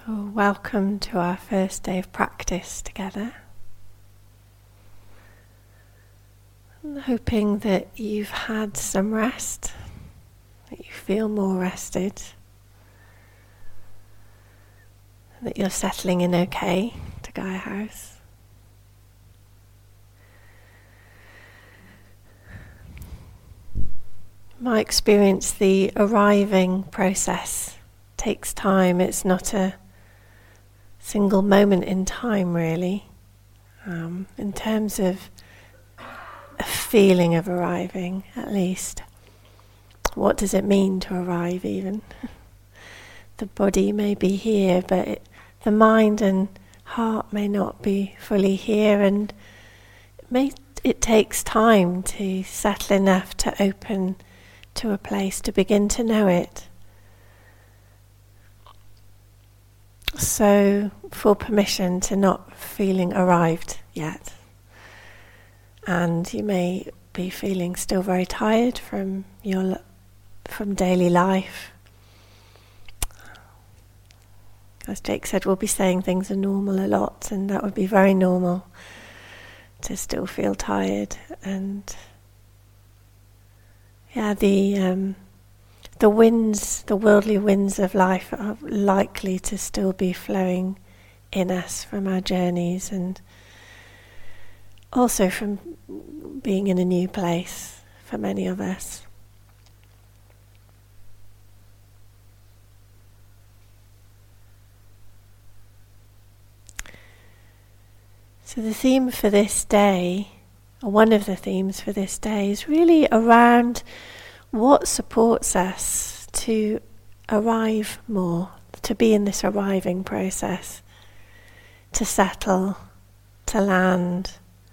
So welcome to our first day of practice together. I'm hoping that you've had some rest, that you feel more rested, and that you're settling in okay to Gaia House. My experience, the arriving process takes time. It's not a single moment in time, really. In terms of a feeling of arriving, at least. What does it mean to arrive, even? The body may be here, but the mind and heart may not be fully here, and it takes time to settle enough to open to a place to begin to know it. So, for permission to not feeling arrived yet. And you may be feeling still very tired from daily life. As Jake said, we'll be saying things are normal a lot, and that would be very normal to still feel tired. And the winds, the worldly winds of life are likely to still be flowing in us from our journeys and also from being in a new place for many of us. So the theme for this day, or one of the themes for this day, is really around what supports us to arrive more, to be in this arriving process, to settle, to land.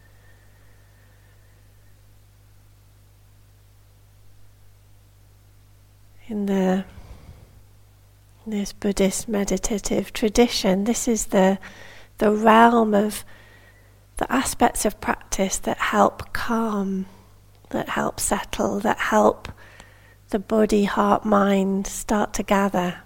In this Buddhist meditative tradition, this is the realm of the aspects of practice that help calm, that help settle, that help the body, heart, mind start to gather.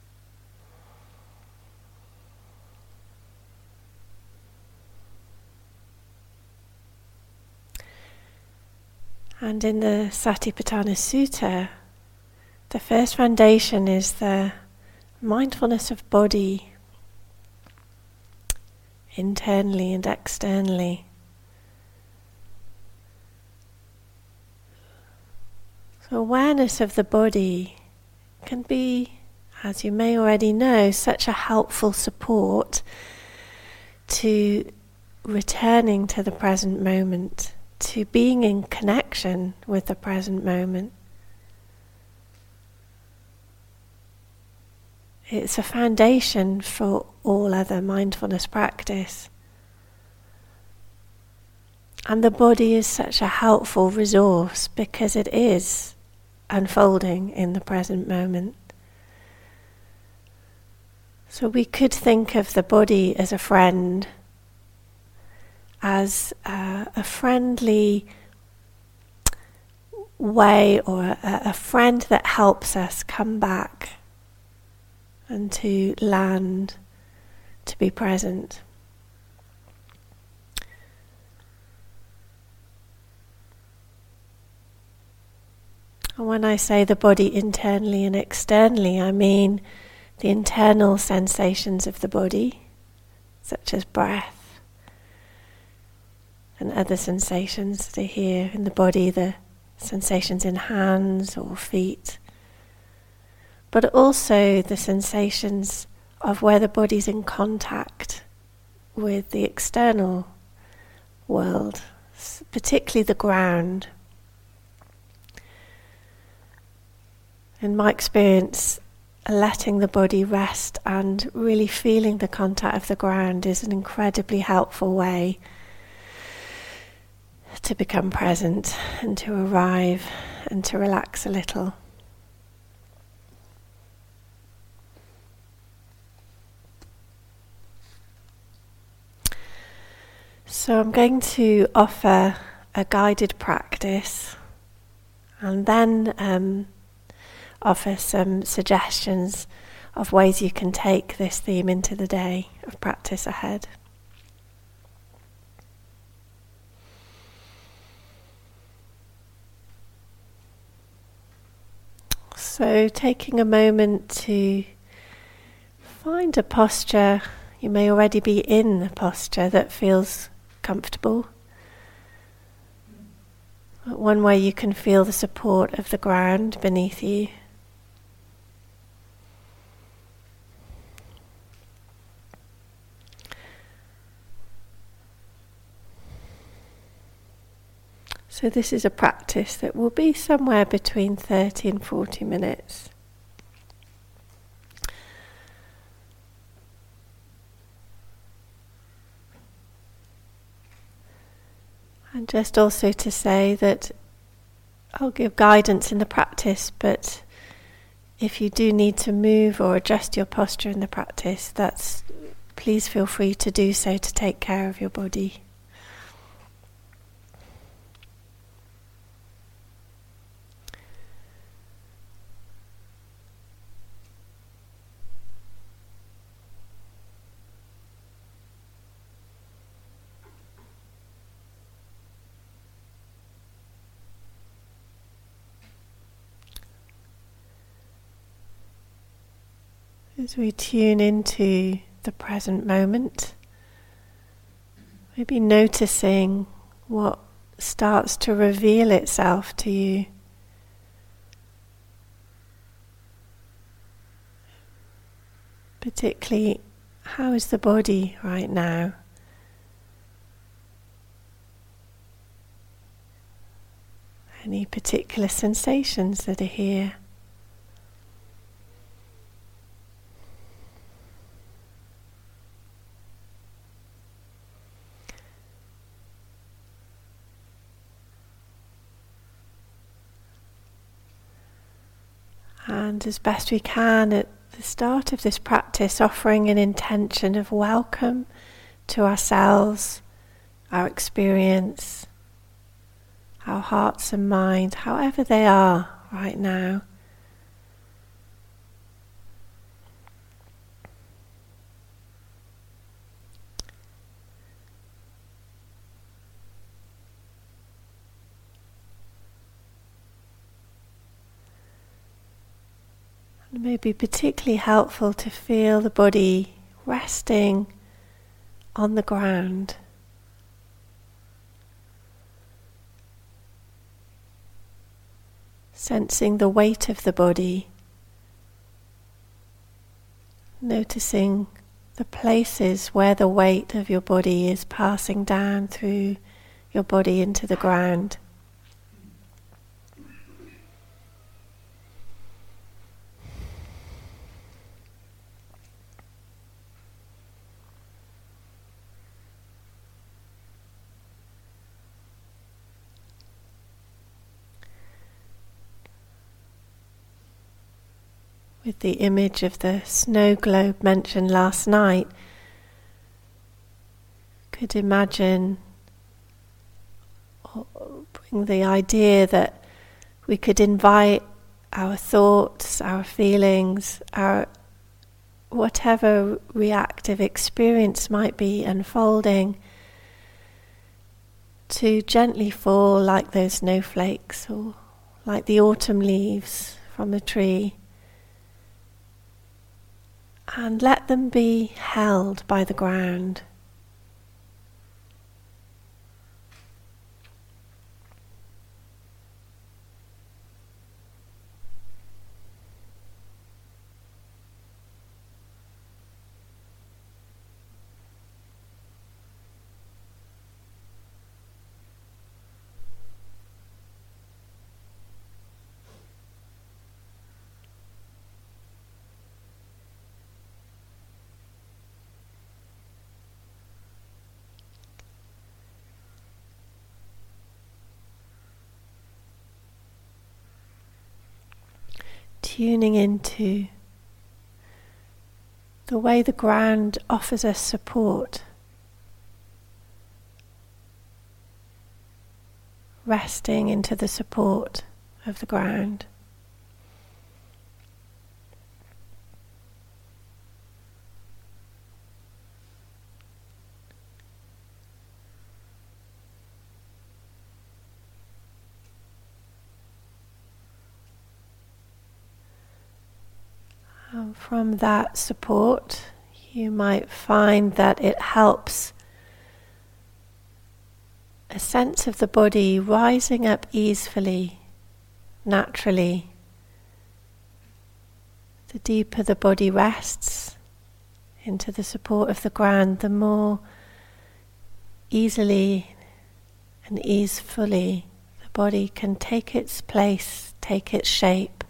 And in the Satipatthana Sutta, the first foundation is the mindfulness of body, internally and externally. So awareness of the body can be, as you may already know, such a helpful support to returning to the present moment, to being in connection with the present moment. It's a foundation for all other mindfulness practice. And the body is such a helpful resource because it is unfolding in the present moment. So we could think of the body as a friend, as a friendly way, or a friend that helps us come back and to land, to be present. And when I say the body internally and externally, I mean the internal sensations of the body, such as breath and other sensations that are here in the body, the sensations in hands or feet, but also the sensations of where the body's in contact with the external world, particularly the ground. In my experience, letting the body rest and really feeling the contact of the ground is an incredibly helpful way to become present and to arrive and to relax a little. So I'm going to offer a guided practice and then offer some suggestions of ways you can take this theme into the day of practice ahead. So taking a moment to find a posture, you may already be in a posture that feels comfortable. One way you can feel the support of the ground beneath you. So this is a practice that will be somewhere between 30 and 40 minutes. And just also to say that I'll give guidance in the practice, but if you do need to move or adjust your posture in the practice, please feel free to do so to take care of your body. As we tune into the present moment, maybe noticing what starts to reveal itself to you. Particularly, how is the body right now? Any particular sensations that are here? And as best we can at the start of this practice, offering an intention of welcome to ourselves, our experience, our hearts and mind, however they are right now. It may be particularly helpful to feel the body resting on the ground. Sensing the weight of the body. Noticing the places where the weight of your body is passing down through your body into the ground. With the image of the snow globe mentioned last night, could imagine or bring the idea that we could invite our thoughts, our feelings, our whatever reactive experience might be unfolding to gently fall like those snowflakes or like the autumn leaves from the tree. And let them be held by the ground. Tuning into the way the ground offers us support, resting into the support of the ground. From that support, you might find that it helps a sense of the body rising up easily, naturally. The deeper the body rests into the support of the ground, the more easily and easefully the body can take its place, take its shape.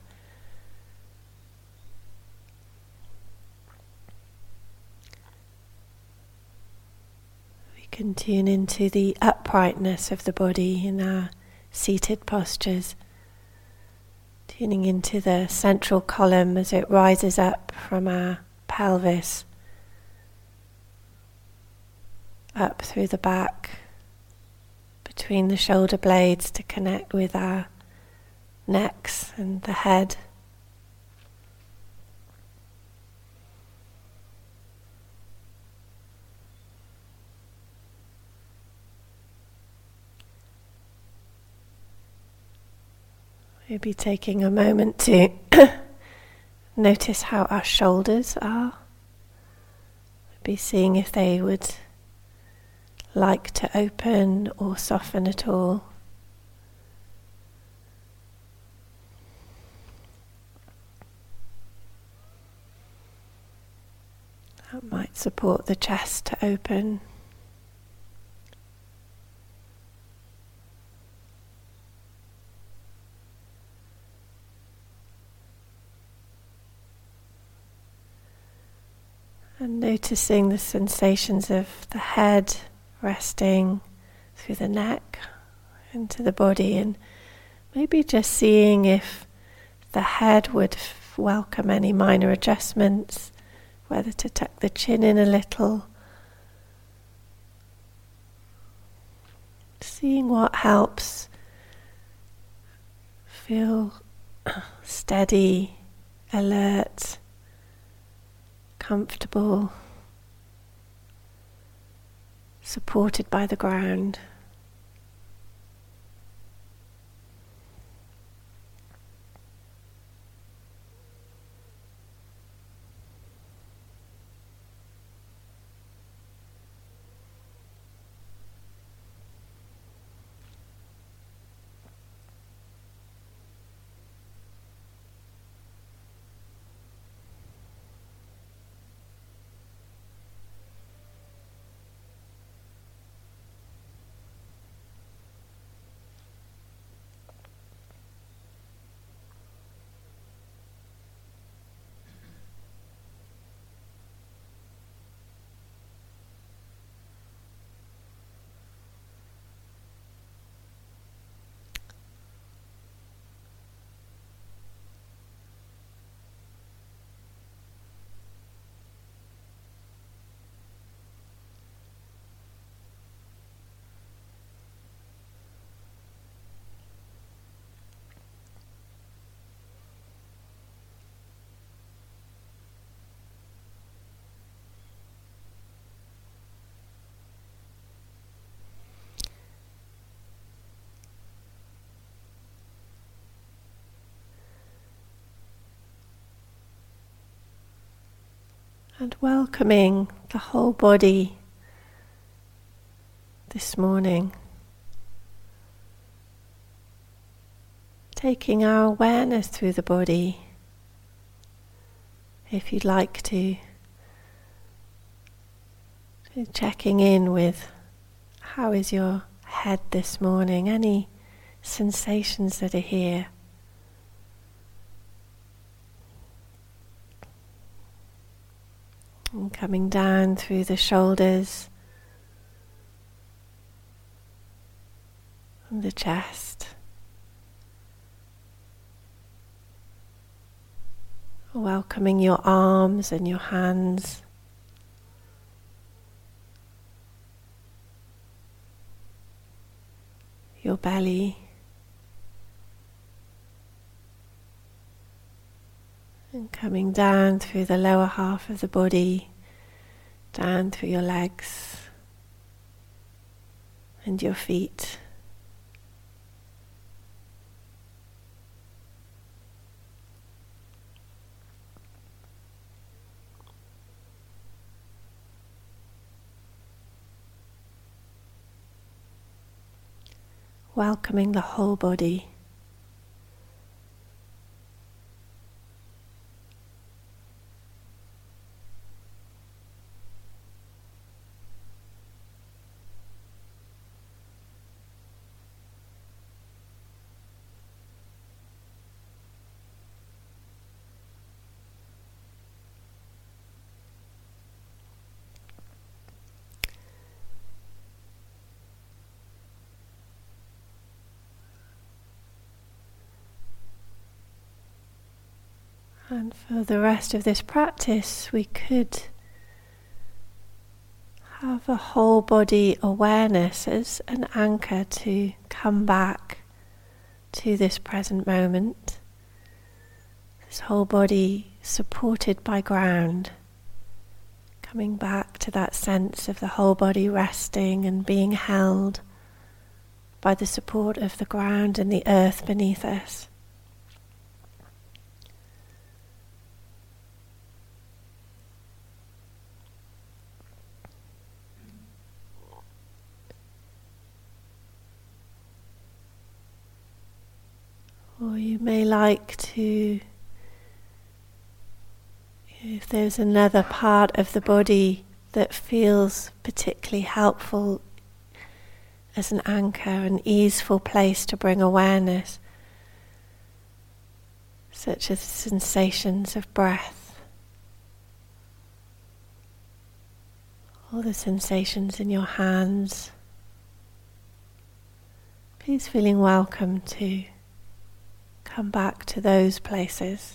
We can tune into the uprightness of the body in our seated postures, tuning into the central column as it rises up from our pelvis, up through the back, between the shoulder blades to connect with our necks and the head. Maybe taking a moment to notice how our shoulders are. Maybe seeing if they would like to open or soften at all. That might support the chest to open. And noticing the sensations of the head resting through the neck into the body, and maybe just seeing if the head would welcome any minor adjustments, whether to tuck the chin in a little, seeing what helps feel steady, alert, comfortable, supported by the ground. And welcoming the whole body this morning. Taking our awareness through the body. If you'd like to, checking in with how is your head this morning, any sensations that are here. And coming down through the shoulders and the chest. Welcoming your arms and your hands. Your belly. And coming down through the lower half of the body, down through your legs and your feet. welcoming the whole body. And for the rest of this practice, we could have a whole body awareness as an anchor to come back to this present moment. This whole body supported by ground, coming back to that sense of the whole body resting and being held by the support of the ground and the earth beneath us. Or you may like to, if there's another part of the body that feels particularly helpful as an anchor, an easeful place to bring awareness, such as sensations of breath, or the sensations in your hands, please feeling welcome to come back to those places.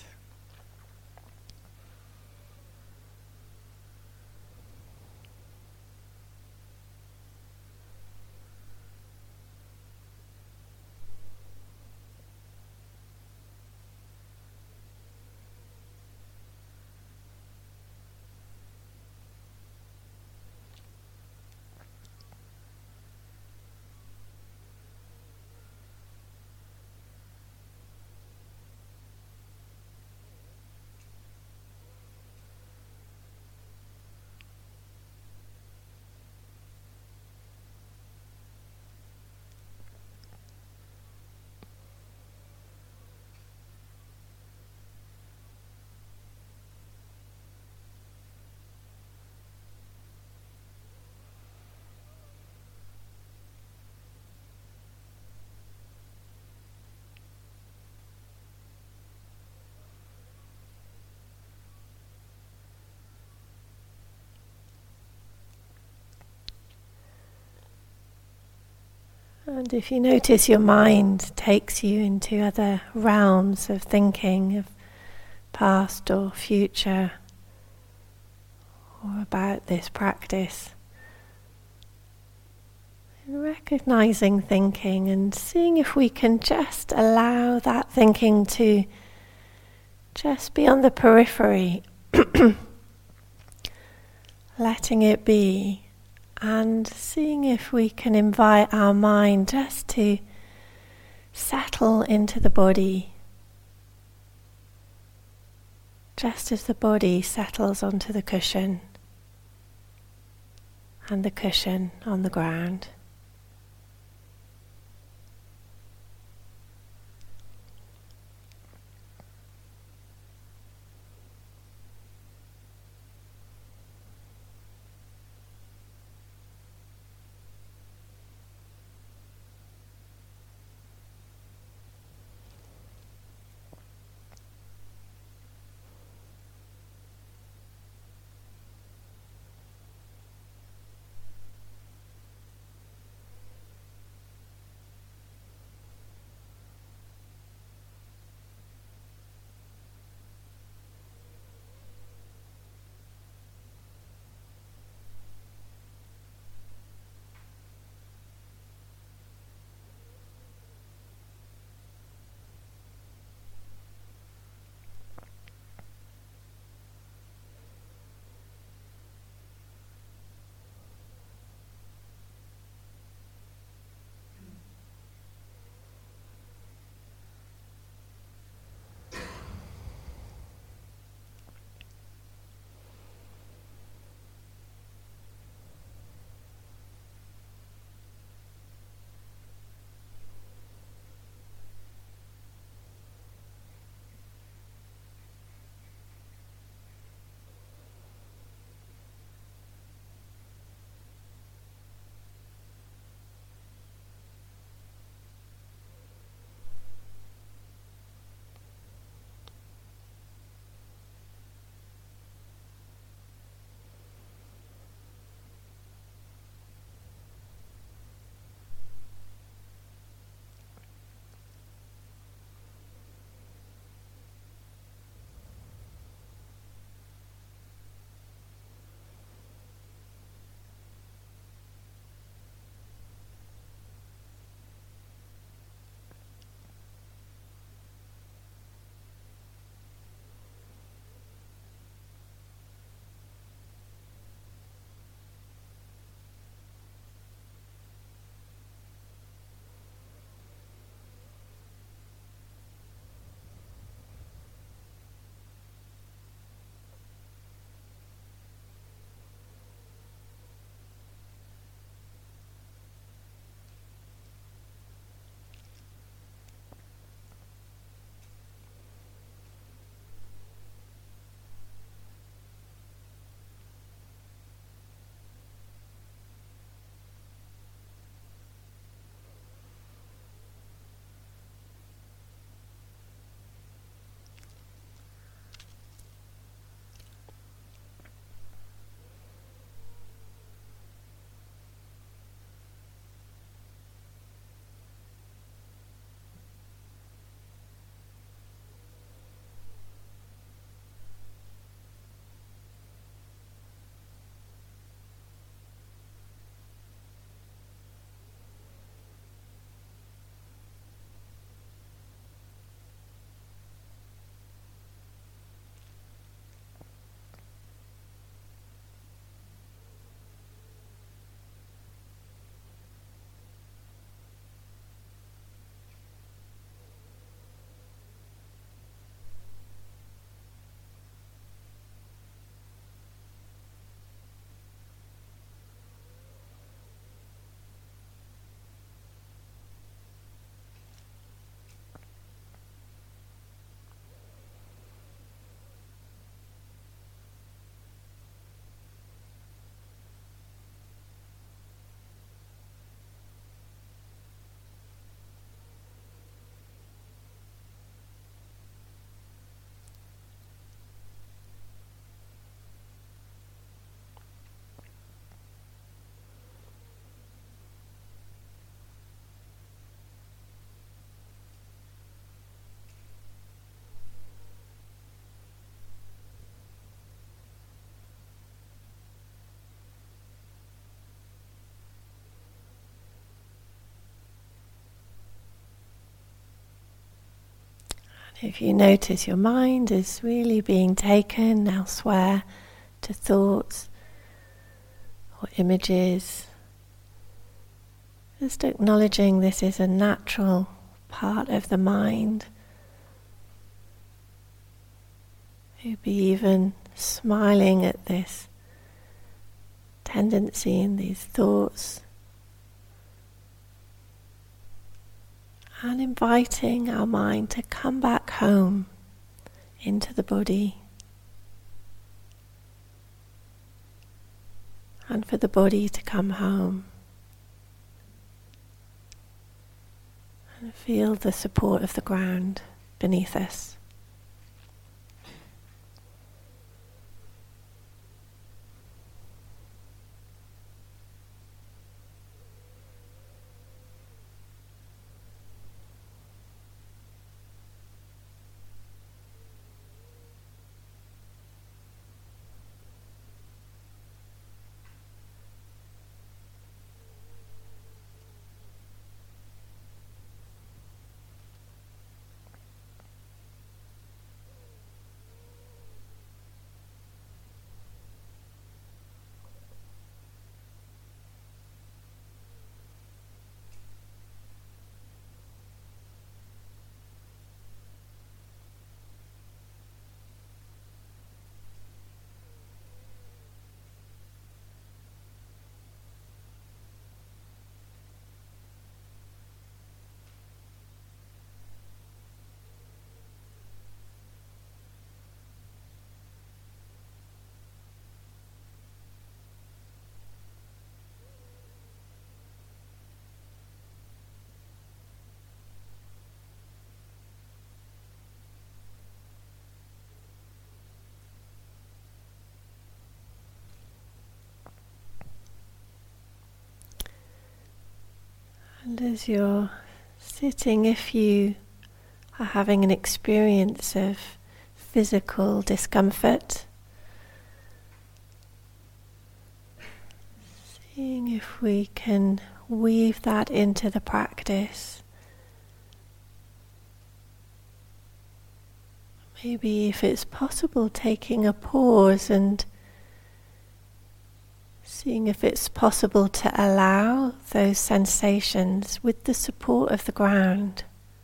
And if you notice your mind takes you into other realms of thinking, of past or future, or about this practice, and recognizing thinking and seeing if we can just allow that thinking to just be on the periphery, letting it be, and seeing if we can invite our mind just to settle into the body, just as the body settles onto the cushion and the cushion on the ground. If you notice your mind is really being taken elsewhere to thoughts or images, just acknowledging this is a natural part of the mind. Maybe even smiling at this tendency in these thoughts and inviting our mind to come back home into the body and for the body to come home and feel the support of the ground beneath us. And as you're sitting, if you are having an experience of physical discomfort, seeing if we can weave that into the practice. Maybe if it's possible, taking a pause and seeing if it's possible to allow those sensations with the support of the ground.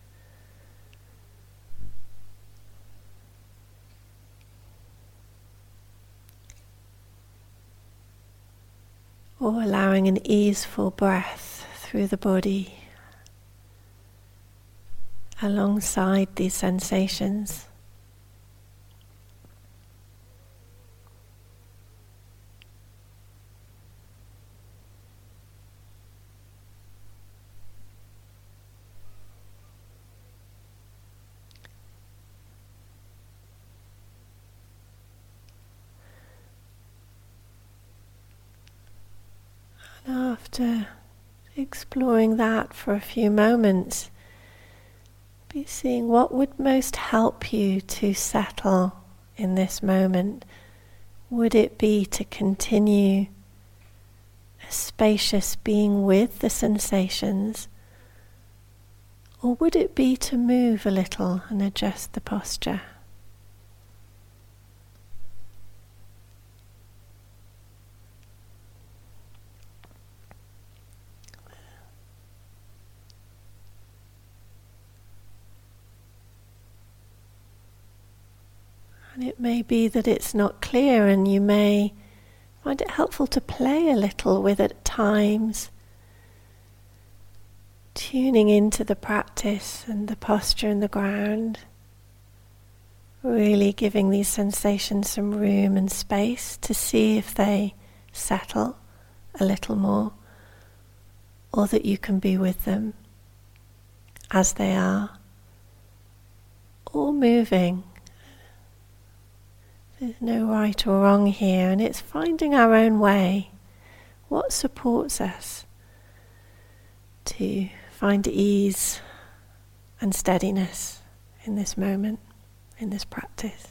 Or allowing an easeful breath through the body alongside these sensations. After exploring that for a few moments, be seeing what would most help you to settle in this moment. Would it be to continue a spacious being with the sensations, or would it be to move a little and adjust the posture? And it may be that it's not clear, and you may find it helpful to play a little with it at times, tuning into the practice and the posture and the ground, really giving these sensations some room and space to see if they settle a little more, or that you can be with them as they are, or moving. There's no right or wrong here, and it's finding our own way. What supports us to find ease and steadiness in this moment, in this practice?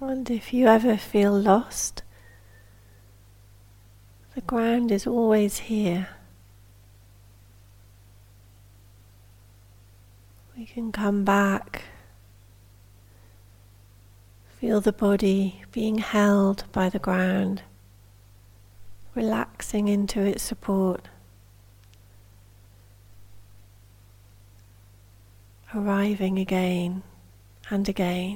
And if you ever feel lost, the ground is always here. We can come back, feel the body being held by the ground, relaxing into its support, arriving again and again.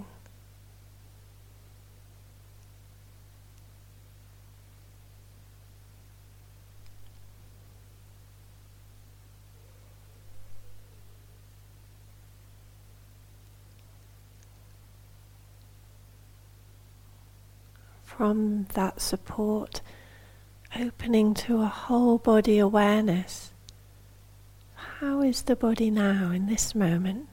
From that support, opening to a whole body awareness. How is the body now in this moment?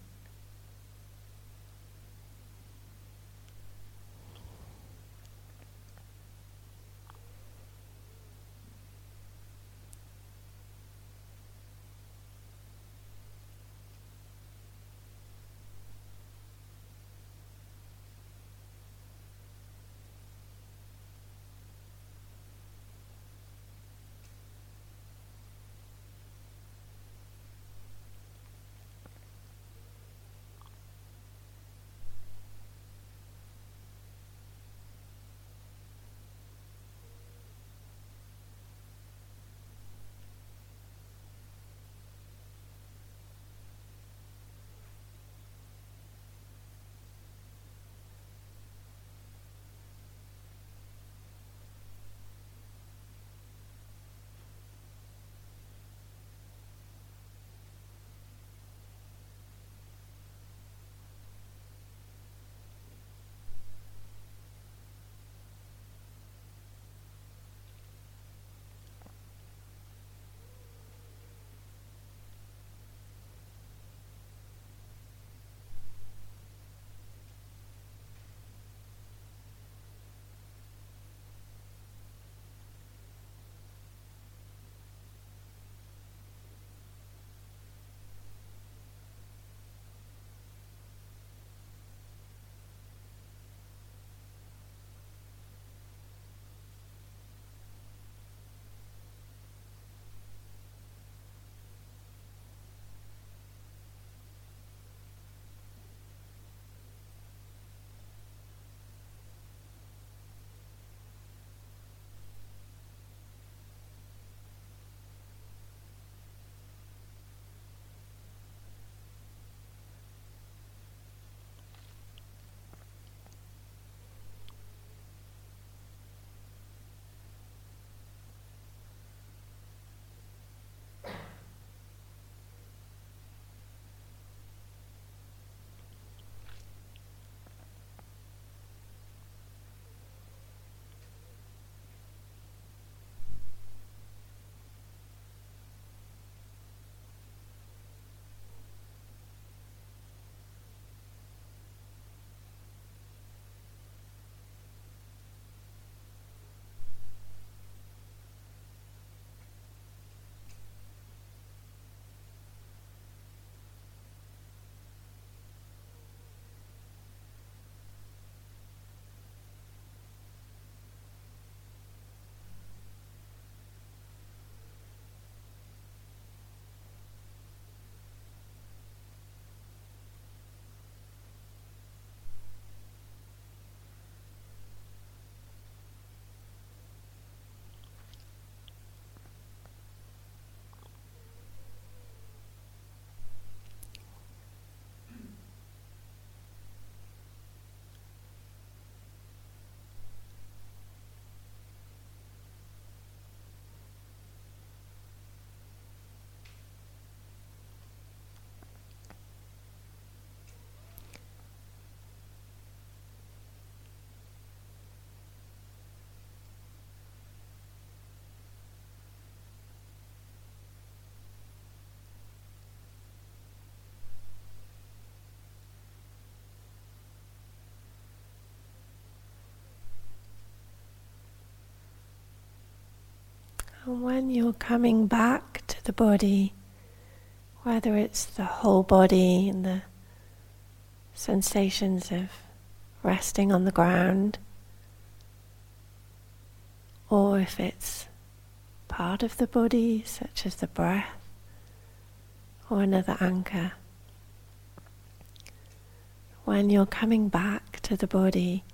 And when you're coming back to the body, whether it's the whole body and the sensations of resting on the ground, or if it's part of the body, such as the breath, or another anchor. When you're coming back to the body,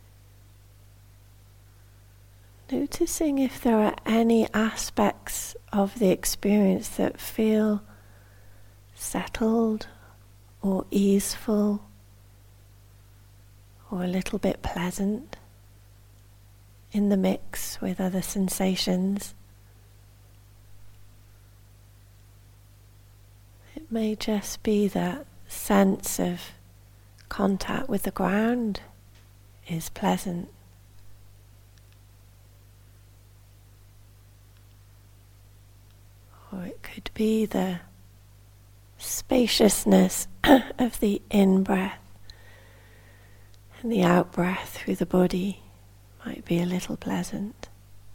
noticing if there are any aspects of the experience that feel settled or easeful or a little bit pleasant in the mix with other sensations. It may just be that sense of contact with the ground is pleasant. Or it could be the spaciousness of the in-breath, and the out-breath through the body might be a little pleasant.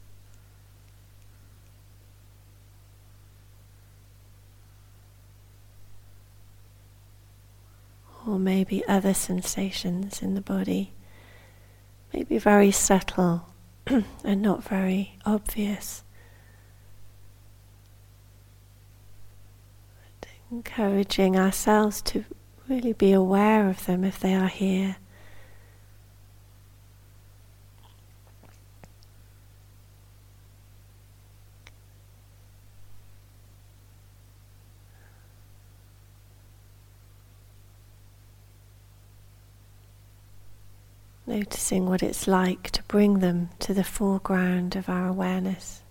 Or maybe other sensations in the body may be very subtle and not very obvious. Encouraging ourselves to really be aware of them if they are here. Noticing what it's like to bring them to the foreground of our awareness.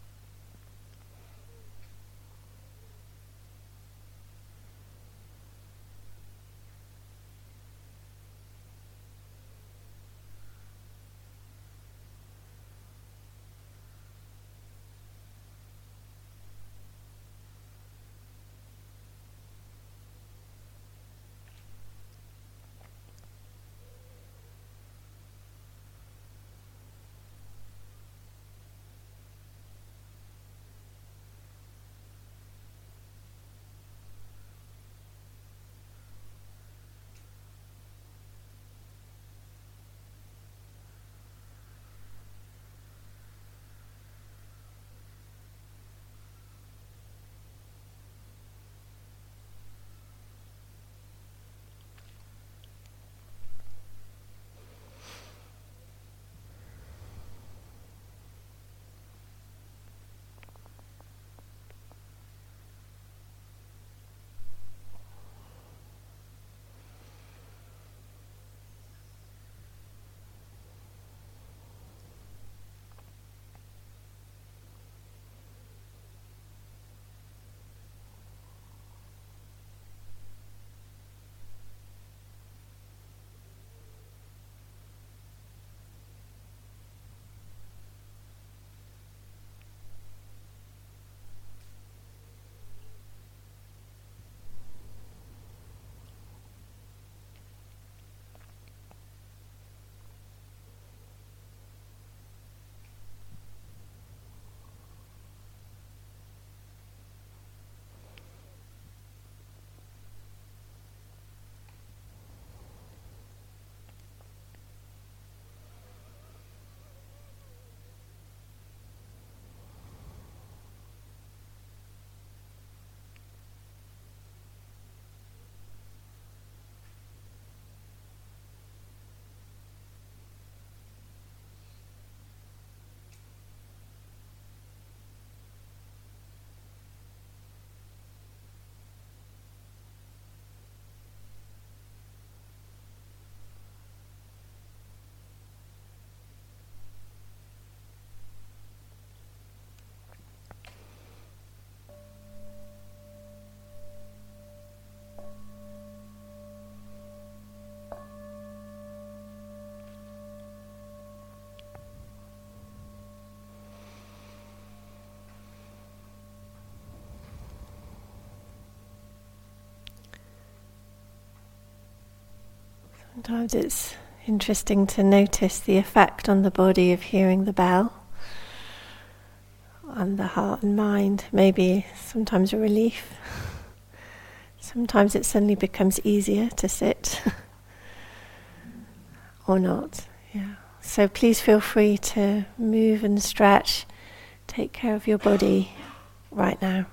Sometimes it's interesting to notice the effect on the body of hearing the bell on the heart and mind. Maybe sometimes a relief. Sometimes it suddenly becomes easier to sit. or not. Yeah. So please feel free to move and stretch. Take care of your body right now.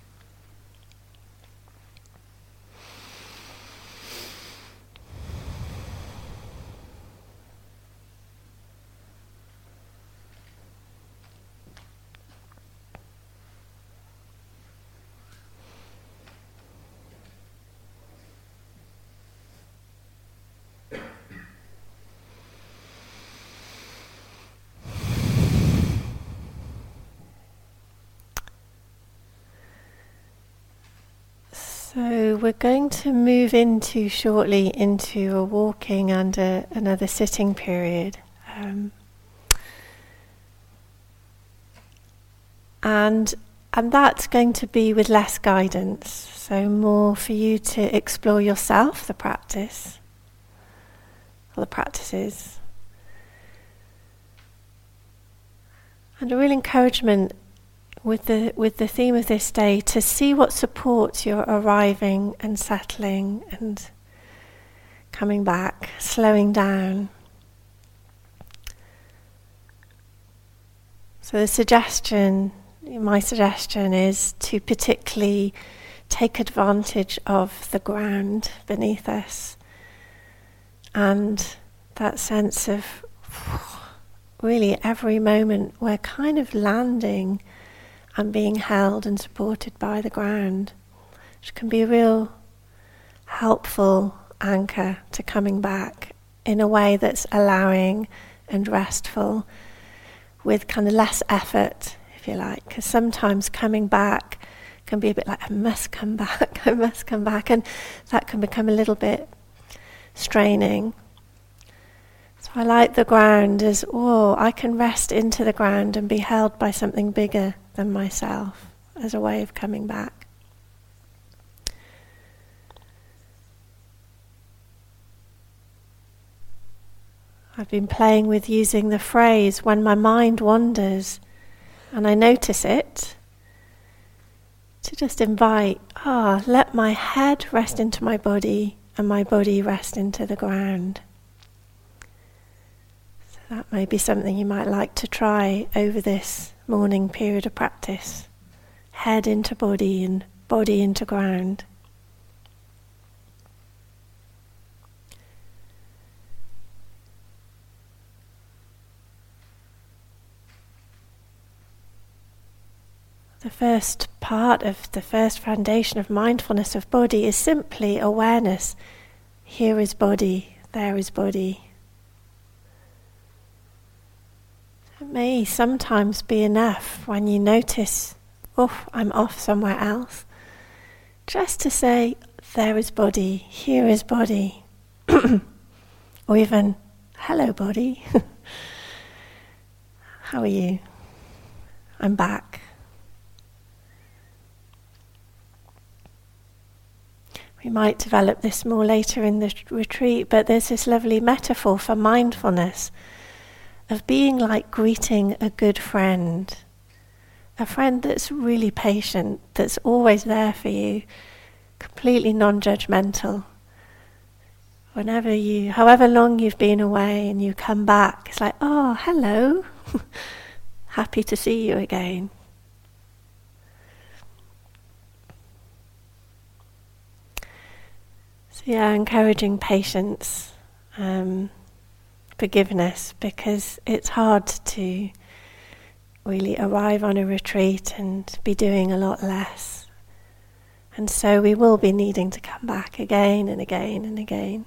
So we're going to move shortly into a walking and another sitting period. And that's going to be with less guidance, so more for you to explore yourself, the practice, or the practices. And a real encouragement with the theme of this day to see what supports your arriving and settling and coming back, slowing down. So my suggestion is to particularly take advantage of the ground beneath us and that sense of really every moment we're kind of landing and being held and supported by the ground, which can be a real helpful anchor to coming back in a way that's allowing and restful with kind of less effort, if you like, because sometimes coming back can be a bit like, I must come back, and that can become a little bit straining. So I like the ground as, I can rest into the ground and be held by something bigger than myself as a way of coming back. I've been playing with using the phrase, when my mind wanders and I notice it, to just invite, let my head rest into my body and my body rest into the ground. So that may be something you might like to try over this morning period of practice. Head into body and body into ground. The first part of the first foundation of mindfulness of body is simply awareness. Here is body, there is body. It may sometimes be enough when you notice, I'm off somewhere else, just to say, there is body, here is body. Or even, hello body. How are you? I'm back. We might develop this more later in the retreat, but there's this lovely metaphor for mindfulness of being like greeting a good friend, a friend that's really patient, that's always there for you, completely non-judgmental. However long you've been away and you come back, it's like, hello, happy to see you again. So encouraging patience, forgiveness, because it's hard to really arrive on a retreat and be doing a lot less. And so we will be needing to come back again and again and again.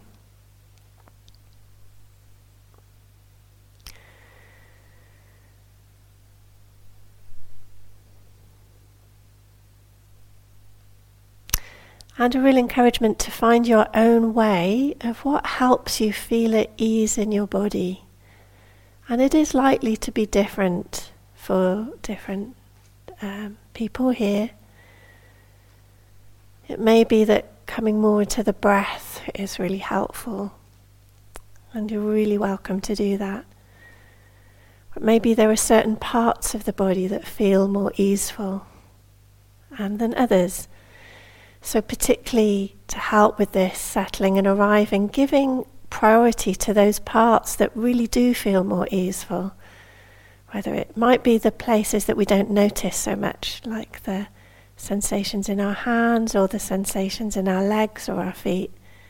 And a real encouragement to find your own way of what helps you feel at ease in your body. And it is likely to be different for different people here. It may be that coming more into the breath is really helpful, and you're really welcome to do that. But maybe there are certain parts of the body that feel more easeful than others. So particularly to help with this settling and arriving, giving priority to those parts that really do feel more easeful. Whether it might be the places that we don't notice so much, like the sensations in our hands or the sensations in our legs or our feet.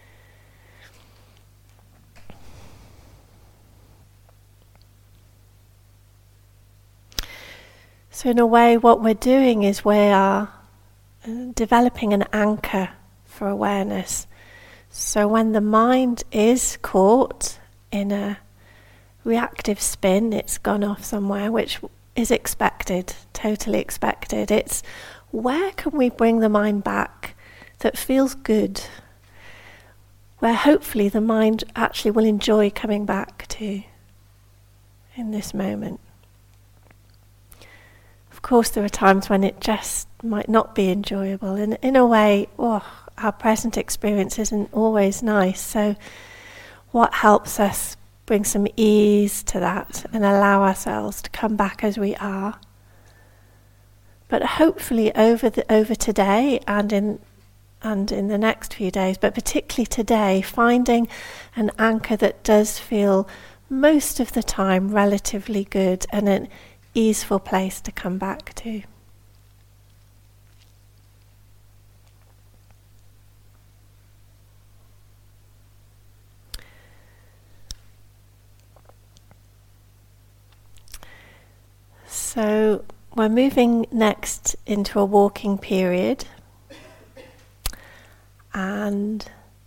So in a way, what we're doing is we are developing an anchor for awareness. So when the mind is caught in a reactive spin, it's gone off somewhere, which is expected, totally expected. It's where can we bring the mind back that feels good, where hopefully the mind actually will enjoy coming back to in this moment. Of course, there are times when it just might not be enjoyable, and in a way, our present experience isn't always nice. So what helps us bring some ease to that and allow ourselves to come back as we are? But hopefully over today and in the next few days, but particularly today, finding an anchor that does feel most of the time relatively good and an easeful place to come back to. So we're moving next into a walking period, and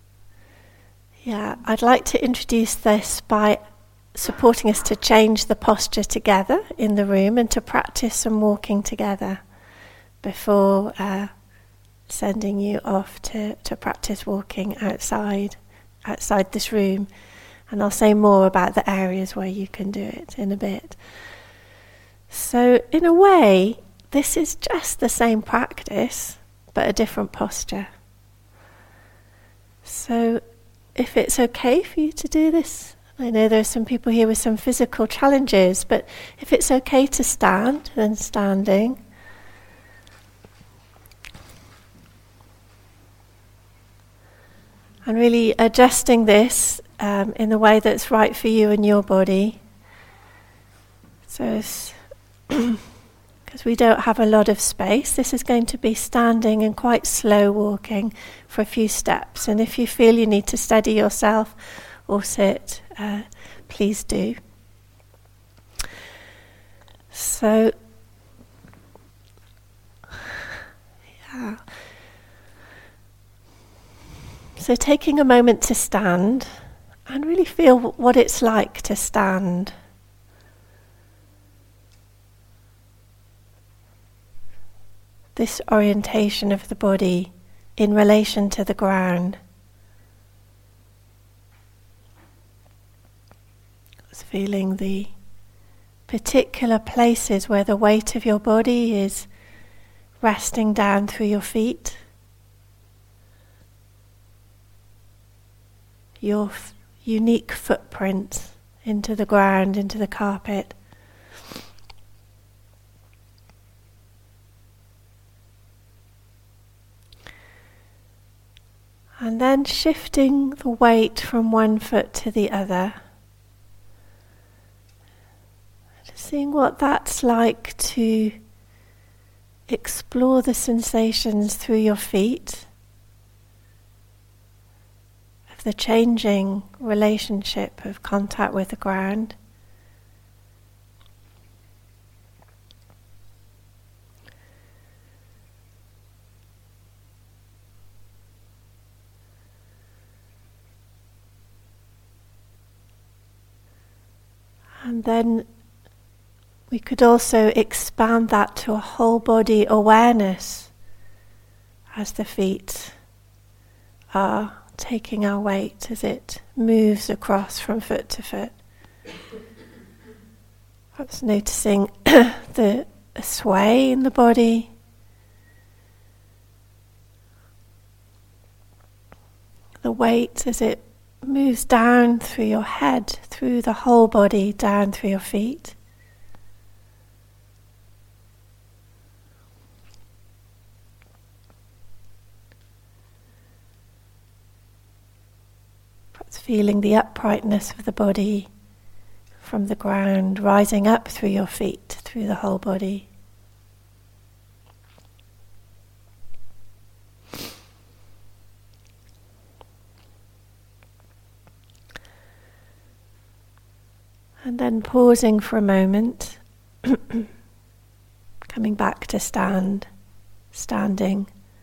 I'd like to introduce this by supporting us to change the posture together in the room and to practice some walking together before sending you off to practice walking outside this room. And I'll say more about the areas where you can do it in a bit. So in a way, this is just the same practice, but a different posture. So if it's okay for you to do this, I know there are some people here with some physical challenges, but if it's okay to stand, then standing. And really adjusting this in the way that's right for you and your body. So because we don't have a lot of space, this is going to be standing and quite slow walking for a few steps. And if you feel you need to steady yourself or sit, please do. So, So taking a moment to stand and really feel what it's like to stand. This orientation of the body in relation to the ground. It's feeling the particular places where the weight of your body is resting down through your feet. Your unique footprints into the ground, into the carpet. And then shifting the weight from one foot to the other. Just seeing what that's like to explore the sensations through your feet, of the changing relationship of contact with the ground. And then we could also expand that to a whole body awareness as the feet are taking our weight as it moves across from foot to foot. Perhaps noticing the sway in the body. The weight as it moves down through your head, through the whole body, down through your feet. It's feeling the uprightness of the body from the ground, rising up through your feet, through the whole body. And then pausing for a moment, coming back to standing.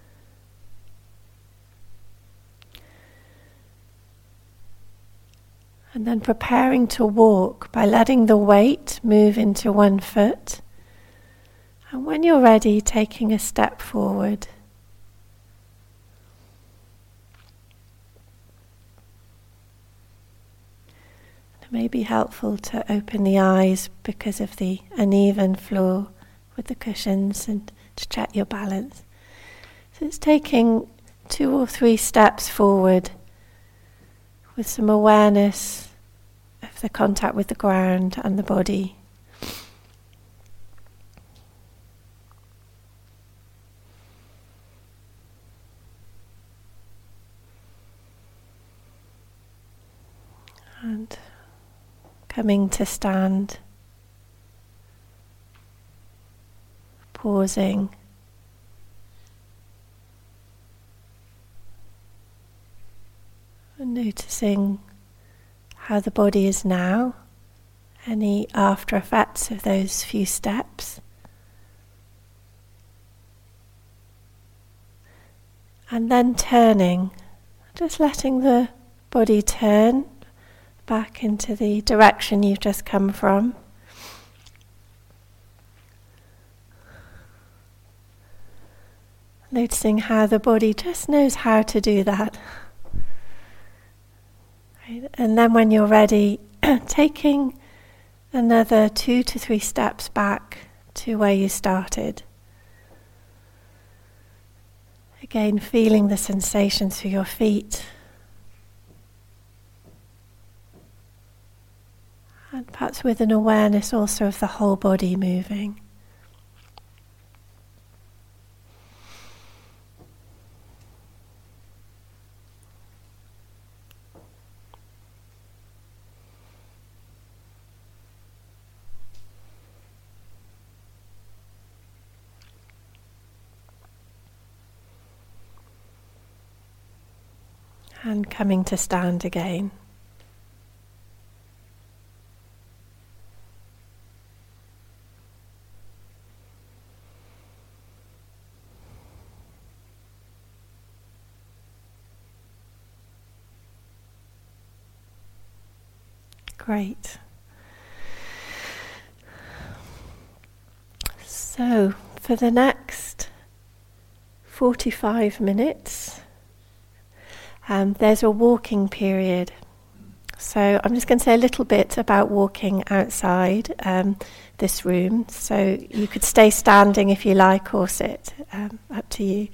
And then preparing to walk by letting the weight move into one foot. And when you're ready, taking a step forward. It may be helpful to open the eyes because of the uneven floor with the cushions and to check your balance. So it's taking 2 or 3 steps forward with some awareness of the contact with the ground and the body. And coming to stand, pausing, and noticing how the body is now, any after effects of those few steps. And then turning, just letting the body turn back into the direction you've just come from. Noticing how the body just knows how to do that. Right. And then when you're ready, taking another 2 to 3 steps back to where you started. Again, feeling the sensation through your feet. And perhaps with an awareness also of the whole body moving. And coming to stand again. Great. So, for the next 45 minutes, there's a walking period. So I'm just going to say a little bit about walking outside this room. So you could stay standing if you like or sit, up to you.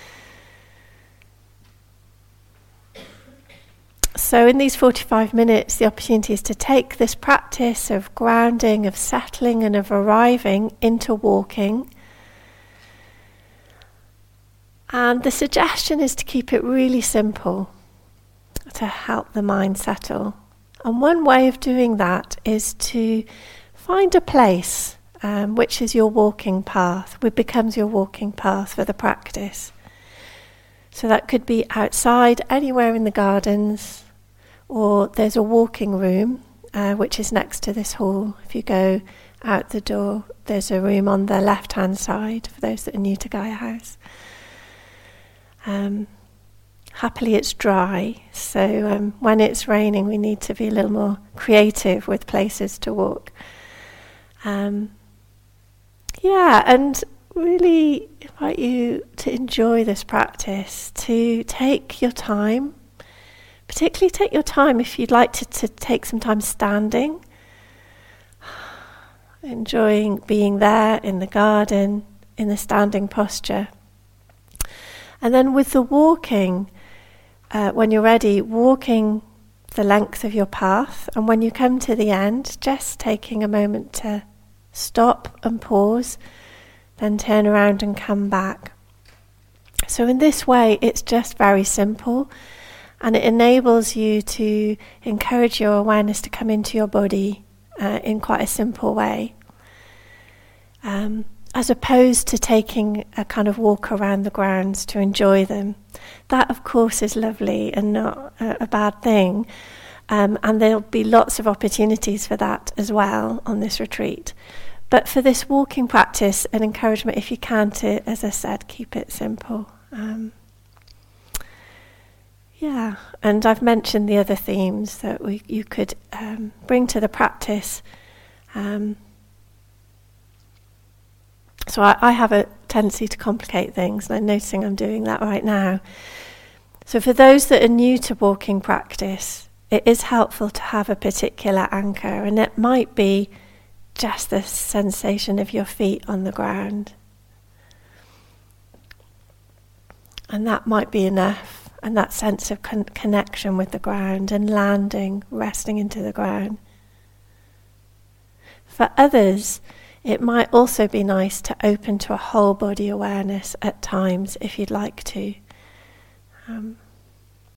So in these 45 minutes, the opportunity is to take this practice of grounding, of settling and of arriving into walking. And the suggestion is to keep it really simple to help the mind settle. And one way of doing that is to find a place which is your walking path, which becomes your walking path for the practice. So that could be outside, anywhere in the gardens, or there's a walking room which is next to this hall. If you go out the door, there's a room on the left-hand side for those that are new to Gaia House. Happily it's dry, so when it's raining we need to be a little more creative with places to walk. And really invite you to enjoy this practice, to take your time, particularly take your time if you'd like to take some time standing, enjoying being there in the garden, in the standing posture. And then with the walking, when you're ready, walking the length of your path, and when you come to the end, just taking a moment to stop and pause, then turn around and come back. So in this way, it's just very simple, And it enables you to encourage your awareness to come into your body in quite a simple way. As opposed to taking a kind of walk around the grounds to enjoy them. That, of course, is lovely and not a bad thing. And there'll be lots of opportunities for that as well on this retreat. But for this walking practice, an encouragement, if you can, to, as I said, keep it simple. And I've mentioned the other themes that you could bring to the practice. So I have a tendency to complicate things, and I'm noticing I'm doing that right now. So for those that are new to walking practice, it is helpful to have a particular anchor, and it might be just the sensation of your feet on the ground. And that might be enough, and that sense of connection with the ground and landing, resting into the ground. For others, it might also be nice to open to a whole body awareness at times if you'd like to.